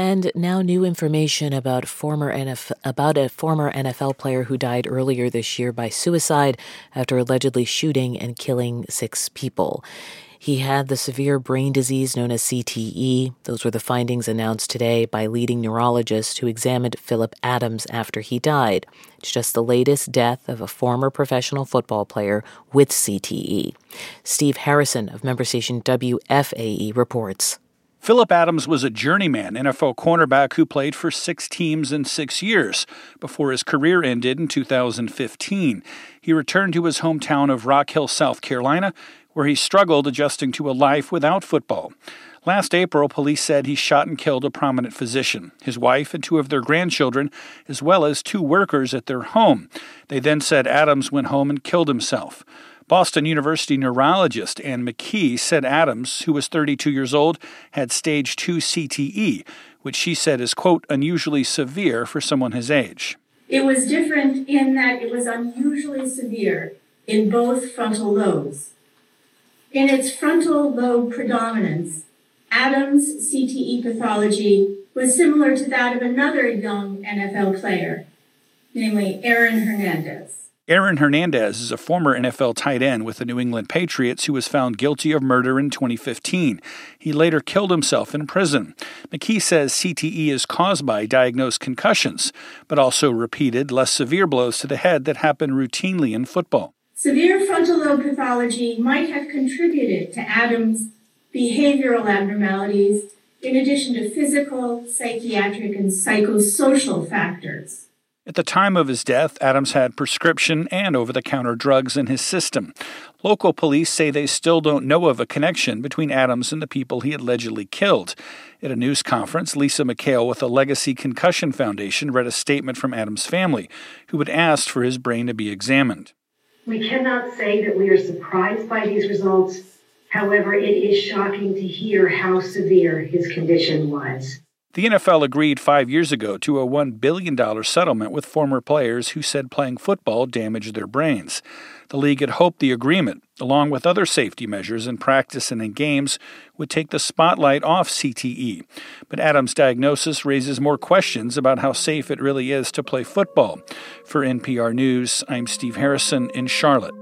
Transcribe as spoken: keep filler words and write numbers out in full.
And now new information about former N F L, about a former N F L player who died earlier this year by suicide after allegedly shooting and killing six people. He had the severe brain disease known as C T E. Those were the findings announced today by leading neurologists who examined Phillip Adams after he died. It's just the latest death of a former professional football player with C T E. Steve Harrison of member station W F A E reports. Phillip Adams was a journeyman N F L cornerback who played for six teams in six years before his career ended in two thousand fifteen. He returned to his hometown of Rock Hill, South Carolina, where he struggled adjusting to a life without football. Last April, police said he shot and killed a prominent physician, his wife, and two of their grandchildren, as well as two workers at their home. They then said Adams went home and killed himself. Boston University neurologist Ann McKee said Adams, who was thirty-two years old, had stage two C T E, which she said is, quote, unusually severe for someone his age. It was different in that it was unusually severe in both frontal lobes. In its frontal lobe predominance, Adams' C T E pathology was similar to that of another young N F L player, namely Aaron Hernandez. Aaron Hernandez is a former N F L tight end with the New England Patriots who was found guilty of murder in twenty fifteen. He later killed himself in prison. McKee says C T E is caused by diagnosed concussions, but also repeated, less severe blows to the head that happen routinely in football. Severe frontal lobe pathology might have contributed to Adams' behavioral abnormalities in addition to physical, psychiatric, and psychosocial factors. At the time of his death, Adams had prescription and over-the-counter drugs in his system. Local police say they still don't know of a connection between Adams and the people he allegedly killed. At a news conference, Lisa McHale with the Legacy Concussion Foundation read a statement from Adams' family, who had asked for his brain to be examined. We cannot say that we are surprised by these results. However, it is shocking to hear how severe his condition was. The N F L agreed five years ago to a one billion dollars settlement with former players who said playing football damaged their brains. The league had hoped the agreement, along with other safety measures in practice and in games, would take the spotlight off C T E. But Adams' diagnosis raises more questions about how safe it really is to play football. For N P R News, I'm Steve Harrison in Charlotte.